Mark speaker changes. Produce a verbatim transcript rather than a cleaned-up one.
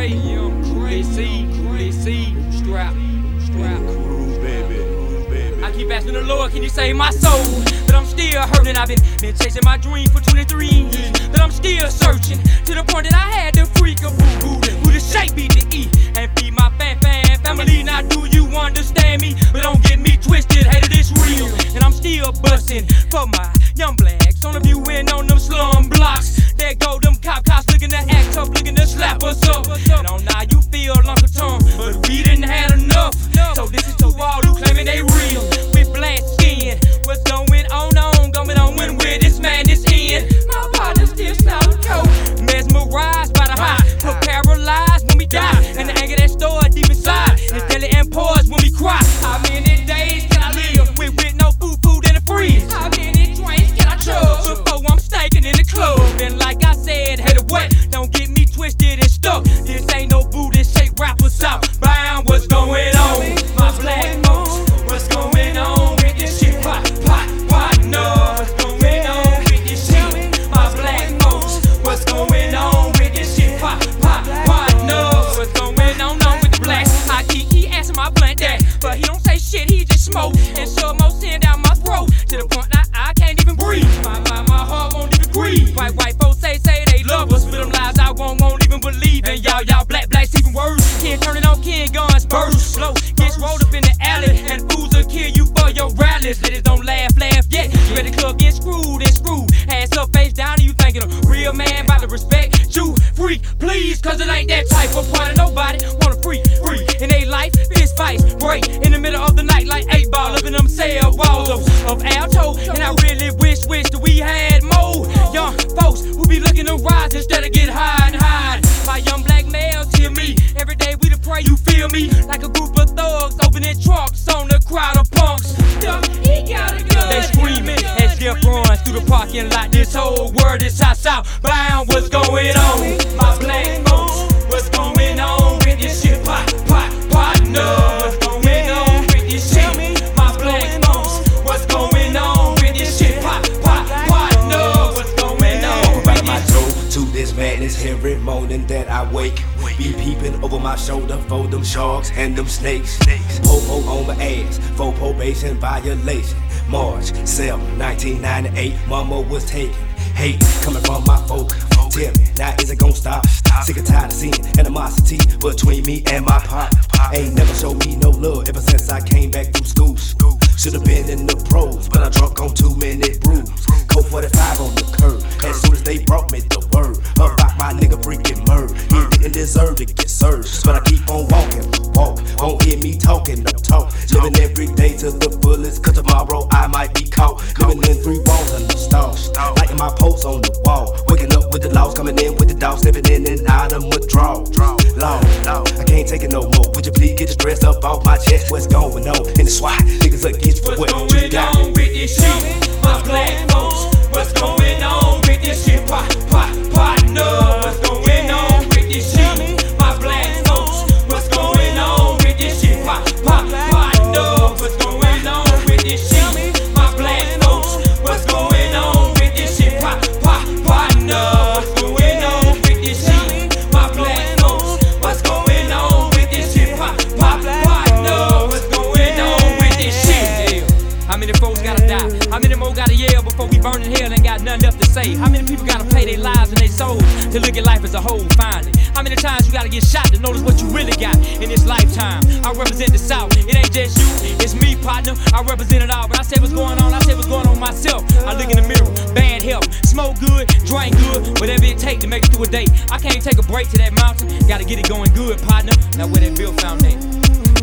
Speaker 1: Cray, young Cray, see, see, strap, strap.
Speaker 2: Crew, baby, baby.
Speaker 1: I keep asking the Lord, can you save my soul? But I'm still hurting. I've been, been chasing my dream for twenty-three years. But I'm still searching to the point that I had to freak a boo boo, who the shape beat the E and feed my fan fan family. Now do you understand me? But don't get me twisted, hater, this real. And I'm still busting for my young blacks on the view and on them slum blocks. There go them cop cops looking to act tough, looking to slap us up. And on now you feel Uncle Tom, but we didn't have enough. So this is to all who claiming they real with black skin. What's going on on, going on when where this madness end? My partner still smell cold, mesmerized by the high, but paralyzed when we die. And the anger that stored deep inside is daily and pours when we cry. How many days can I live with, with no food, food in the freeze? How many drinks can I chug before I'm stinking in the club? And like I said, hey, the wet, don't get me twisted and stuck. This ain't no Buddhist shake rapper south bound. What's going on, my black folks? What's going on with this shit? Pot, pot, pot, no. What's going on with this shit? My black folks. What's going on with this shit? Pot, pot, pot, no. What's going on, on with the blacks? I keep, he asking my blunt that, but he don't say shit, he just smoke. And so more sin down my throat, to the point that I can't even breathe. My, my, my heart won't even breathe. White, white folks say, say they love us, but them lies I won't, won't even believe. And y'all, y'all black, blacks even worse. Kid turning on kid guns, burst slow, gets rolled up in the alley, and fools will kill you for your rallies. Ladies don't laugh, laugh yet. You at the club get screwed and screwed. Ass up, face down, and you thinking a real man about to respect you. Freak, please, cause it ain't that type of party. Nobody wanna freak, free. In they life, fist fights, break in the middle of the night like eight ball up in them cell walls of, of alto. And I really wish, wish that we had more young folks who be looking to rise instead of get high and hide. My young black males hear me. Every day we to pray, you feel me? Like a group of thugs opening trucks on the crowd of punks. He got a gun. They screaming as Jeff runs through the parking lot. This whole world is hot south bound. What's going on, my black folks? What's going on with this shit? Pot, pot, pot, no. What's going on with this shit? My black folks. What's going on with this shit? Pot, pot, pot, no. What's going on with
Speaker 2: My toe to this madness every morning that I wake. Be peeping over my shoulder for them sharks and them snakes. Po-po on my ass for probation violation. March seventh, nineteen ninety-eight, mama was taken. Hate coming from my folk. Tell me, now is it gon' stop? Sick and tired of seeing animosity between me and my pop. Ain't never showed me no love ever since I came back from school. Should've been in the pros, but I drunk on two minute brews. Cold forty-five on the curb. As soon as they brought me the word about my nigga freaking murder, he didn't deserve to get served, but I keep on walking, walk. Won't hear me talking, no talk. Living every day to the fullest, cause tomorrow I might be caught. Living in three walls in the stall, lighting my posts on the wall. Waking up with the laws, coming in with the dogs, stepping in and out of withdrawal. Long, I can't take it no more. Would you please get the stress up off my chest? What's going on in the SWAT? Niggas against for what you got.
Speaker 1: What's going on with this shit? My black folks. What's going on with this shit? Pot, pot, pot, no. What's going on with this shit? My black folks. What's going on with this shit? Pot, pot, pot, no. What's going on with this shit? My black folks. What's going on with this shit? Pot, pot, pot, no. What's going on with this shit? My black folks. What's going on with this shit? Pot, pot, pot, no. What's going on with this shit? How many folks gotta die? How many more gotta yell before we burn in hell and got nothing left to say? How many people gotta pay their lives and their souls to look at life as a whole finally? How many times you gotta get shot to notice what you really got in this lifetime? I represent the South, it ain't just you, it's me, partner. I represent it all, but I say what's going on, I say what's going on myself. I look in the mirror, bad health, smoke good, drink good, whatever it take to make it through a day. I can't take a break to that mountain, gotta get it going good, partner. Now where that Bill Foundation.